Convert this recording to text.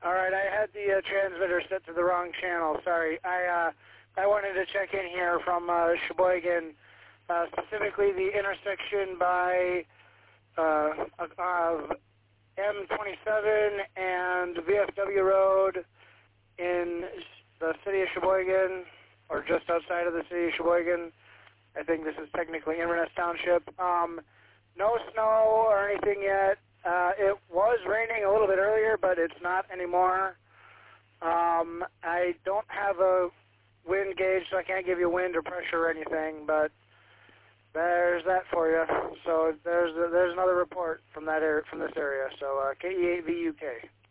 All right, I had the transmitter set to the wrong channel. Sorry. I wanted to check in here from Sheboygan, specifically the intersection by of M27 and VFW Road in the city of Sheboygan, or just outside of the city of Sheboygan. I think this is technically Inverness Township. No snow or anything yet. It was raining a little bit earlier, but it's not anymore. I don't have a wind gauge, so I can't give you wind or pressure or anything, but there's that for you. So there's another report from that area, from this area. So KE8VUK.